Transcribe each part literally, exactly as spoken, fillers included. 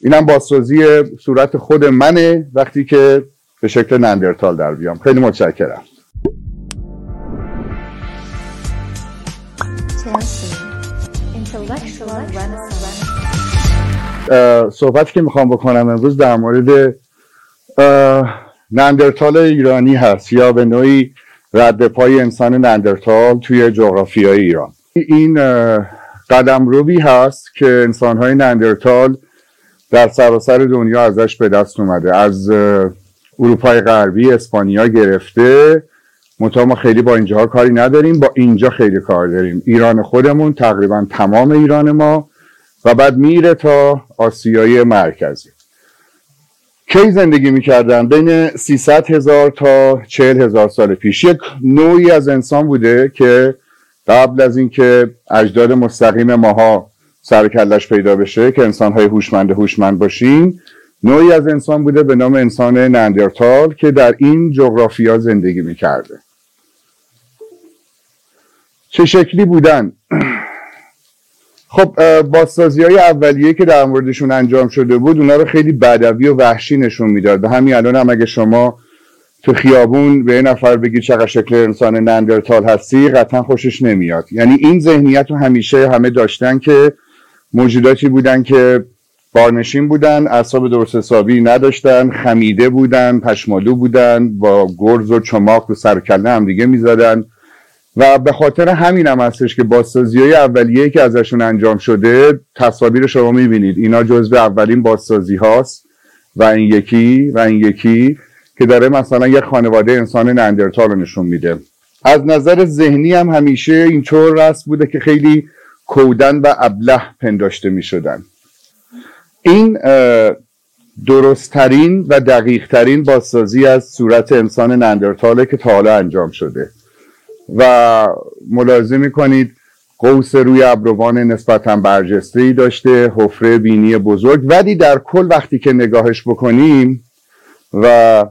اینم بازسازی صورت خود منه وقتی که به شکل نندرتال در بیام. خیلی متشکرم. صحبتی که میخوام بکنم امروز در مورد نندرتال ایرانی هست یا به نوعی رد پای انسان نندرتال توی جغرافیای ایران. این قدمروی هست که انسان‌های نندرتال در سراسر دنیا ازش به دست اومده، از اروپای غربی، اسپانیا گرفته. منتها ما خیلی با اینجاها کاری نداریم، با اینجا خیلی کار داریم. ایران خودمون تقریبا تمام ایران ما و بعد میره تا آسیای مرکزی. کی زندگی میکردن؟ بین سیصد هزار تا چهل هزار سال پیش. یک نوعی از انسان بوده که قبل از اینکه اجداد مستقیم ماها سر کلش پیدا بشه که انسان‌های هوشمند هوشمند باشیم، نوعی از انسان بوده به نام انسان نندرتال که در این جغرافیا زندگی میکرده. چه شکلی بودن؟ خب بازسازی‌های اولیه که در موردشون انجام شده بود اونا رو خیلی بدوی و وحشی نشون میداد. به همین الان هم اگه شما تو خیابون به یه نفر بگید چقدر شکل انسان نندرتال هستی، قطعا خوشش نمیاد. یعنی این ذهنیت رو همیشه همه داشتن که موجوداتی بودن که بارنشین بودن، اعصاب درست حسابی نداشتن، خمیده بودن، پشمالو بودن، با گرز و چماق رو سر کله هم دیگه میزدن و به خاطر همین هم هستش که بازسازی‌های اولیه‌ای که ازشون انجام شده، تصاویر شما می‌بینید اینا جزو اولین بازسازی هاست و این یکی و این یکی که داره مثلا یک خانواده انسان نندرتال رو نشون میده. از نظر ذهنی هم همیشه اینطور رسم بوده که خیلی کودن و ابله پنداشته می‌شدن. این درست‌ترین و دقیق‌ترین بازسازی از صورت انسان نندرتاله که تا حالا انجام شده و ملاحظه میکنید قوس روی ابروان نسبتاً برجسته‌ای داشته، حفره بینی بزرگ، ولی در کل وقتی که نگاهش بکنیم و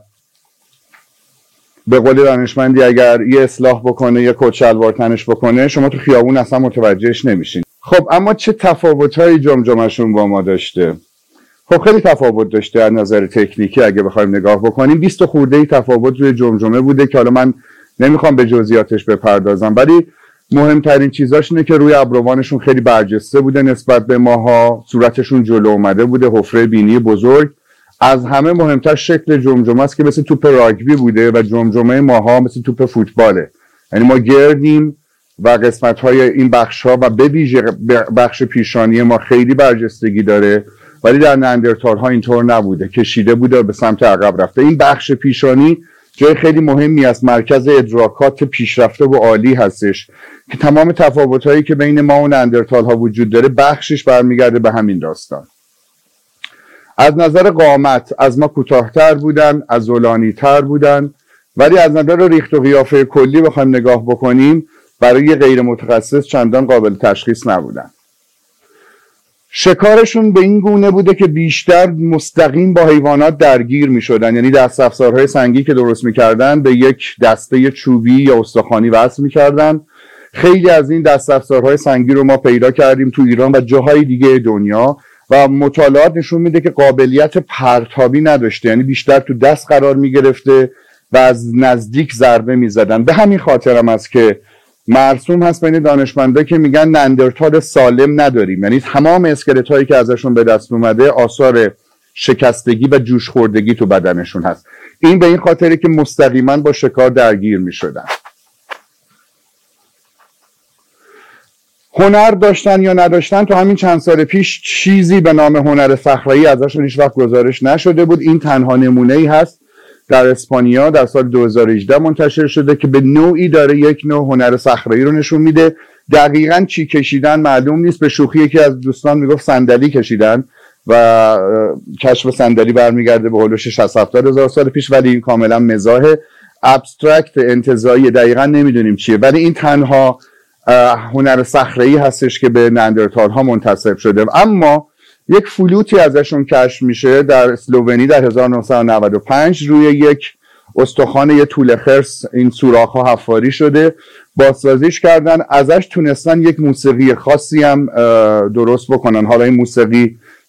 به قول دانشمندی اگر یه اصلاح بکنه، یه کت شلوار تنش بکنه، شما تو خیابون اصلا متوجهش نمیشین. خب اما چه تفاوت‌هایی جمجمه‌شون با ما داشته؟ خب خیلی تفاوت داشته از نظر تکنیکی. اگه بخوایم نگاه بکنیم بیست خورده‌ای تفاوت روی جمجمه بوده که حالا من نمیخوام به جزئیاتش بپردازم، ولی مهمترین چیزاش اینه که روی ابروانشون خیلی برجسته بوده نسبت به ماها، صورتشون جلو اومده بوده، حفره بینی بزرگ. از همه مهمتر شکل جمجمه است که مثل توپ راگبی بوده و جمجمه ماها مثل توپ فوتباله. یعنی ما گردیم و قسمت‌های این بخش‌ها و به ویژه بخش پیشانی ما خیلی برجستگی داره، ولی در نندرتال‌ها اینطور نبوده، کشیده بوده و به سمت عقب رفته. این بخش پیشانی جای خیلی مهمی است، مرکز ادراکات پیشرفته و عالی هستش که تمام تفاوت‌هایی که بین ما و نندرتال‌ها وجود داره بخشش برمیگرده به همین داستان. از نظر قامت از ما کوتاه‌تر بودن، عضلانی‌تر بودن، ولی از نظر ریخت و قیافه کلی بخوایم نگاه بکنیم برای غیر متخصص چندان قابل تشخیص نبودن. شکارشون به این گونه بوده که بیشتر مستقیم با حیوانات درگیر می شدن، یعنی دست افزارهای سنگی که درست می کردن به یک دسته چوبی یا استخوانی وصل می کردن. خیلی از این دست افزارهای سنگی رو ما پیدا کردیم تو ایران و جاهای دیگه دنیا و مطالعات نشون میده که قابلیت پرتابی نداشته، یعنی بیشتر تو دست قرار می گرفته و از نزدیک ضربه می زدن. به همین خاطر هم است که مرسوم هست بین دانشمندا که میگن نندرتال سالم نداریم، یعنی تمام اسکلت هایی که ازشون به دست اومده آثار شکستگی و جوش خوردگی تو بدنشون هست. این به این خاطره که مستقیما با شکار درگیر میشدن. هنر داشتن یا نداشتن تو همین چند سال پیش چیزی به نام هنر صخره‌ای ازشون هیچ وقت گزارش نشده بود. این تنها نمونه‌ای هست در اسپانیا در سال دو هزار و هجده منتشر شده که به نوعی داره یک نوع هنر صخره‌ای رو نشون میده. دقیقاً چی کشیدن معلوم نیست. به شوخی یکی از دوستان میگفت صندلی کشیدن و کشف صندلی برمیگرده به هولوش شصت هفتاد هزار سال پیش، ولی این کاملا مزاح ابسترکت انتزاعی، دقیقاً نمیدونیم چیه، ولی این تنها هنر صخره‌ای هستش که به نندرتال ها منتسب شده. اما یک فلوتی ازشون کشف میشه در اسلوونی در هزار و نهصد و نود و پنج روی یک استخوان یه توله خرس این سوراخ ها حفاری شده، بازسازیش کردن، ازش تونستن یک موسیقی خاصی هم درست بکنن. حالا این موسیقی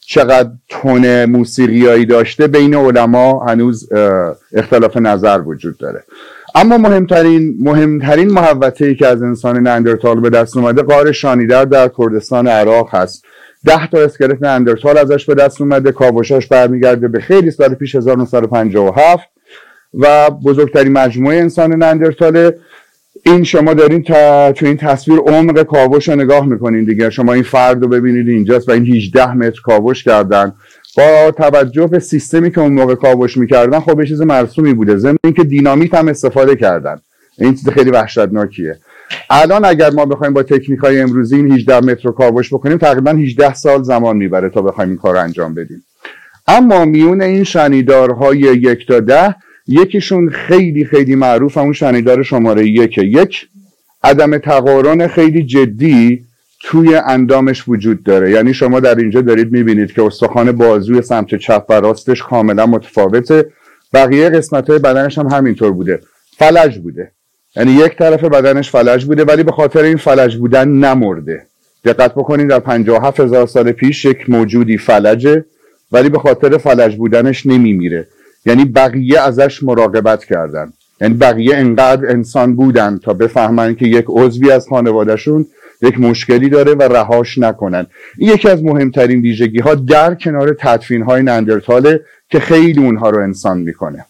چقدر تون موسیقیایی داشته بین علما هنوز اختلاف نظر وجود داره. اما مهمترین مهمترین محوطه‌ای که از انسان ناندرتال به دست اومده غار شانیدر در کردستان عراق هست. ده تا اسکلت ناندرتال ازش به دست اومده. کاوشاش برمیگرده به خیلی سال پیش، هزار و نهصد و پنجاه و هفت، و بزرگترین مجموعه انسان ناندرتاله. این شما دارین تا تو این تصویر عمق کاوش رو نگاه میکنین دیگه. شما این فرد رو ببینید اینجاست و این هجده متر کاوش کردن. با توجه به سیستمی که اون موقع کاوش میکردن خب یه چیز مرسومی بوده، ضمن اینکه دینامیت هم استفاده کردن. این چیز خیلی وحشتناکیه. الان اگر ما بخوایم با تکنیک‌های امروزی این هجده متر رو کاوش بکنیم تقریبا هجده سال زمان میبره تا بخوایم این کار رو انجام بدیم. اما میون این شنیدارهای یک تا ده، یکیشون خیلی خیلی معروف، اون شنیدار شماره یک یک عدم تقارن خیلی جدی توی اندامش وجود داره. یعنی شما در اینجا دارید میبینید که استخوان بازوی سمت چپ و راستش کاملا متفاوته، بقیه قسمت‌های بدنش هم همینطور بوده، فلج بوده. یعنی یک طرف بدنش فلج بوده ولی به خاطر این فلج بودن نمرده. دقت بکنید در پنجاه و هفت هزار سال پیش یک موجودی فلجه ولی به خاطر فلج بودنش نمیمیره. یعنی بقیه ازش مراقبت کردن، یعنی بقیه انقدر انسان بودن تا بفهمن که یک عضوی از خانوادهشون یک مشکلی داره و رهاش نکنن. این یکی از مهمترین ویژگی ها در کنار تدفین های ناندرتاله که خیلی اونها رو انسان میکنه.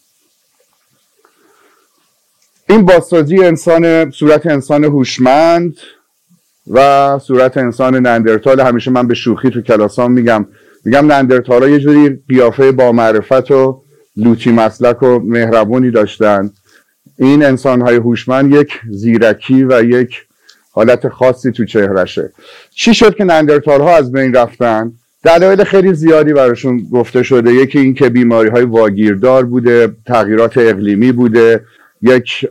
این بازسازی انسان، صورت انسان هوشمند و صورت انسان ناندرتال، همیشه من به شوخی تو کلاسام میگم میگم ناندرتالا یه جوری قیافه با معرفت و لوتی مسلک و مهربونی داشتن. این انسان‌های هوشمند یک زیرکی و یک حالت خاصی تو چهرشه. چی شد که ناندرتال‌ها از بین رفتن؟ دلایل خیلی زیادی براشون گفته شده. یکی این که بیماری‌های واگیردار بوده، تغییرات اقلیمی بوده، یک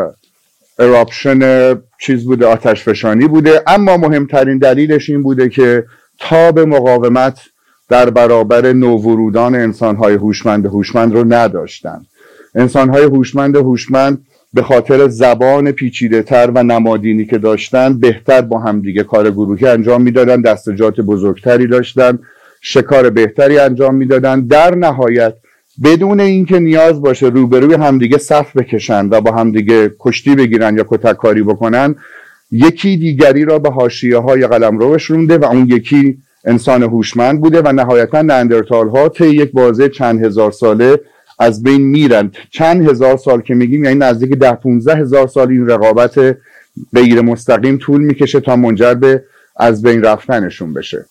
اراپشن چیز بوده، آتش فشانی بوده. اما مهمترین دلیلش این بوده که تاب مقاومت در برابر نوورودان انسان‌های هوشمند هوشمند رو نداشتن. انسان‌های هوشمند هوشمند به خاطر زبان پیچیده‌تر و نمادینی که داشتن بهتر با همدیگه کار گروهی انجام میدادن، دستجات بزرگتری داشتن، شکار بهتری انجام میدادن. در نهایت بدون اینکه نیاز باشه روبروی همدیگه صف بکشن و با همدیگه کشتی بگیرن یا کتککاری بکنن، یکی دیگری را به حاشیه‌های قلمرو رسونده و اون یکی انسان هوشمند بوده و نهایتا ناندرتال‌ها طی یک بازه چند هزار ساله از بین میرن. چند هزار سال که میگیم یعنی نزدیک ده پونزده هزار سال این رقابت غیر مستقیم طول میکشه تا منجر به از بین رفتنشون بشه.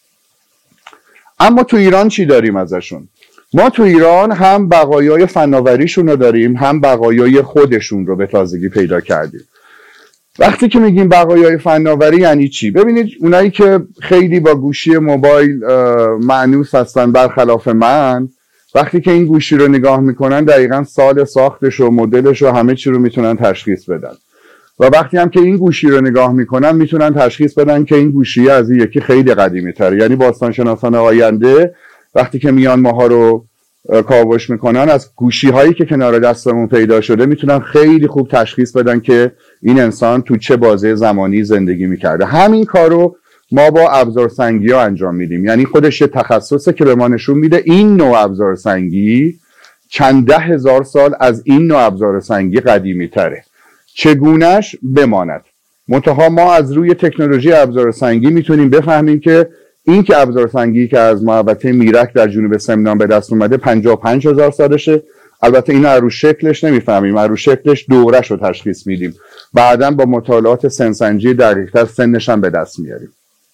اما تو ایران چی داریم ازشون؟ ما تو ایران هم بقایای فناوریشون رو داریم، هم بقایای خودشون رو به تازگی پیدا کردیم. وقتی که میگیم بقایای فناوری یعنی چی؟ ببینید اونایی که خیلی با گوشی موبایل مانوس هستن برخلاف من، وقتی که این گوشی رو نگاه میکنن دقیقاً سال ساختش و مدلش و همه چی رو میتونن تشخیص بدن. و وقتی هم که این گوشی رو نگاه میکنن میتونن تشخیص بدن که این گوشی از این یکی خیلی قدیمی تره. یعنی باستانشناسان آینده وقتی که میان ماها رو کاوش میکنن از گوشی هایی که کنار دستمون پیدا شده میتونن خیلی خوب تشخیص بدن که این انسان تو چه بازه زمانی زندگی میکرده. همین کارو ما با ابزارسنگی ها انجام میدیم. یعنی خودش یه تخصصه که به ما نشون میده این نوع ابزارسنگی چند ده هزار سال از این نوع ابزارسنگی قدیمی تره. چگونش بماند. منتها ما از روی تکنولوژی ابزارسنگی میتونیم بفهمیم که این که ابزارسنگی که از محوطه میرک در جنوب سمنان به دست اومده پنجاه و پنج هزار سالشه. البته اینا از رو شکلش نمیفهمیم، از رو شکلش دورش رو تشخیص میدیم. بعداً با مطالعات سنسنجی دقیق‌تر سنش هم به دست میاریم.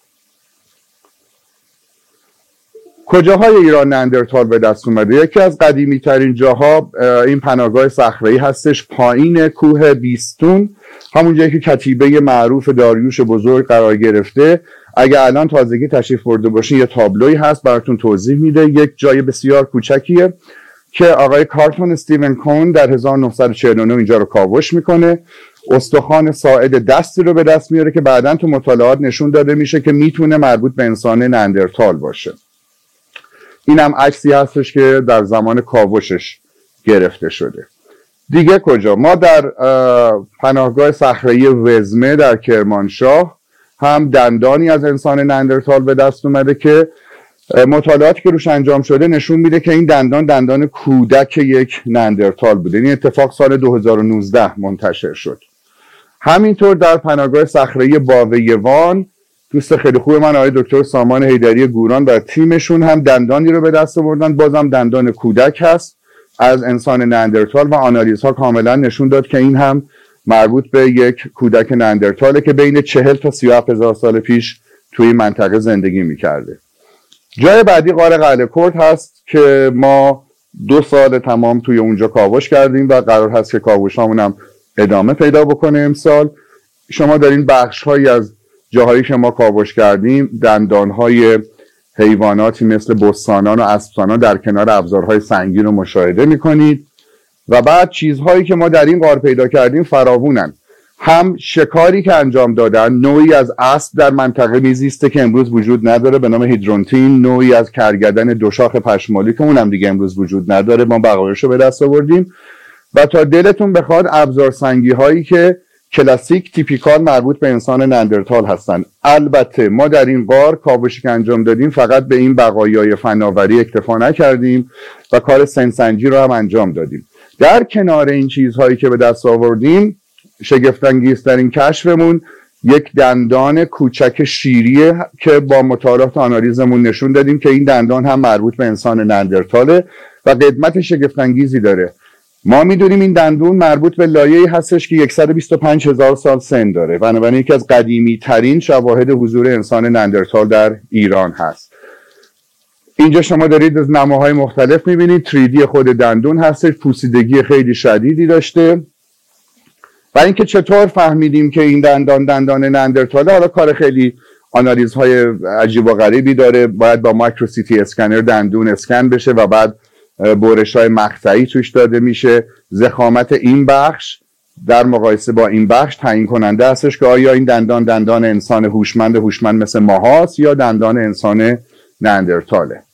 کجاهای ایران ناندرتال به دست اومده؟ یکی از قدیمی ترین جاها این پناهگاه صخره‌ای هستش، پایین کوه بیستون، همون جایی که کتیبه معروف داریوش بزرگ قرار گرفته. اگه الان تازگی تشریف برده باشین یه تابلوی هست براتون توضیح میده. یک جای بسیار کوچکیه که آقای کارتون استیون کون در هزار و نهصد و چهل و نه اینجا رو کاوش میکنه. استخوان ساعد دستی رو به دست میاره که بعداً تو مطالعات نشون داده میشه که میتونه مربوط به انسان ناندرتال باشه. این هم عکسی هستش که در زمان کاوشش گرفته شده. دیگه کجا؟ ما در پناهگاه صخره‌ای وزمه در کرمانشاه هم دندانی از انسان ناندرتال به دست اومده که مطالعاتی که روش انجام شده نشون میده که این دندان دندان کودک یک نندرتال بوده. این اتفاق سال دو هزار و نوزده منتشر شد. همینطور در پناهگاه صخره‌ای باویوان دوست خیلی خوب من آقای دکتر سامان حیدری گوران و تیمشون هم دندانی رو به دست آوردن، بازم دندان کودک هست از انسان نندرتال و آنالیزها کاملا نشون داد که این هم مربوط به یک کودک نندرتاله که بین چهل تا سی و هفت هزار سال پیش توی این منطقه زندگی میکرده. جای بعدی غار قلعه کرد هست که ما دو سال تمام توی اونجا کاوش کردیم و قرار هست که کاوش هامون هم ادامه پیدا بکنه امسال. شما دارین بخش هایی از جاهایی که ما کاوش کردیم دندان های حیواناتی مثل بستانان و اسبسانان در کنار ابزارهای سنگین رو مشاهده میکنید و بعد چیزهایی که ما در این غار پیدا کردیم فراوونن. هم شکاری که انجام دادن، نوعی از اسب در منطقه میزیسته که امروز وجود نداره به نام هیدرونتین، نوعی از کرگدن دوشاخ پشمالی که اونم دیگه امروز وجود نداره، ما بقایاشو به دست آوردیم و تا دلتون بخواد ابزار سنگی هایی که کلاسیک تیپیکال مربوط به انسان نندرتال هستن. البته ما در این غار کاوشی که انجام دادیم فقط به این بقایای فناوری اکتفا نکردیم و کار سنسنجی رو هم انجام دادیم. در کنار این چیزهایی که به دست آوردیم شگفت‌انگیزترین کشفمون یک دندان کوچک شیریه که با مطالعات آنالیزمون نشون دادیم که این دندان هم مربوط به انسان نندرتاله و قدمت شگفت‌انگیزی داره. ما میدونیم این دندون مربوط به لایه‌ای هستش که صد و بیست و پنج هزار سال سن داره، بنابراین یکی از قدیمی ترین شواهد حضور انسان نندرتال در ایران هست. اینجا شما دارید از نماهای مختلف میبینید، تری دی خود دندون هستش، پوسیدگی خیلی شدیدی داشته و اینکه چطور فهمیدیم که این دندان دندان نندرتاله، حالا کار خیلی آنالیزهای عجیب و غریبی داره. باید با مایکرو سی تی اسکنر دندون اسکن بشه و بعد برش های مقطعی توش داده میشه. ضخامت این بخش در مقایسه با این بخش تعیین کننده هستش که آیا این دندان دندان انسان هوشمند هوشمند مثل ماهاست یا دندان انسان نندرتاله.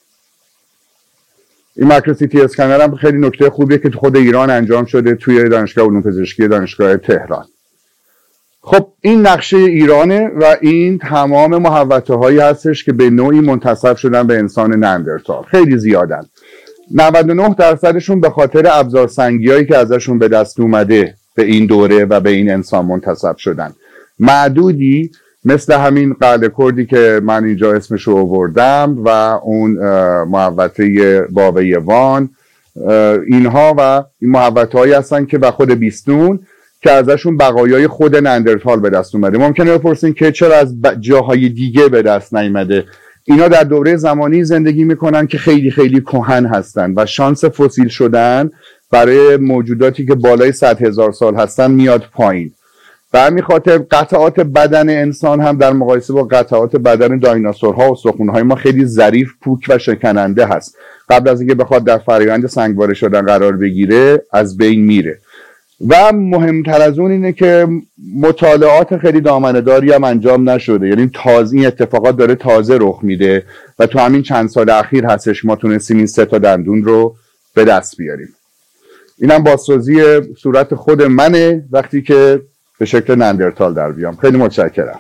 این مایکرو سی تی اسکنر هم خیلی نکته خوبیه که تو خود ایران انجام شده توی دانشگاه علوم پزشکی دانشگاه تهران. خب این نقشه ایرانه و این تمام محوطه هایی هستش که به نوعی منتسب شدن به انسان نندرتال. خیلی زیادن. نود و نه درصدشون به خاطر ابزار سنگی هایی که ازشون به دست اومده به این دوره و به این انسان منتسب شدن. معدودی مثل همین قلعه کردی که من اینجا اسمش رو آوردم و اون محوطه باویوان، اینها و این محوطه هایی هستن که و خود بیستون که ازشون بقایای خود نندرتال به دست اومده. ممکنه بپرسین که چرا از جاهای دیگه به دست نیامده؟ اینا در دوره زمانی زندگی میکنن که خیلی خیلی کهن هستن و شانس فسیل شدن برای موجوداتی که بالای صد هزار سال هستن میاد پایین. به همین خاطر قطعات بدن انسان هم در مقایسه با قطعات بدن دایناسورها و استخوان‌های ما خیلی ظریف، پوک و شکننده هست. قبل از اینکه بخواد در فرآیند سنگواره شدن قرار بگیره از بین میره. و مهمتر از اون اینه که مطالعات خیلی دامنه‌داری هم انجام نشده، یعنی تازه این اتفاقات داره تازه رخ میده و تو همین چند سال اخیر هستش ما تونستیم این سه تا دندون رو به دست بیاریم. اینم بازسازی صورت خود منه وقتی که به شکل نندرتال در بیام. خیلی متشکرم.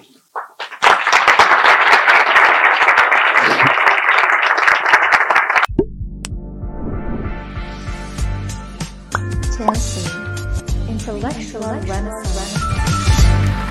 Intellectual Renaissance.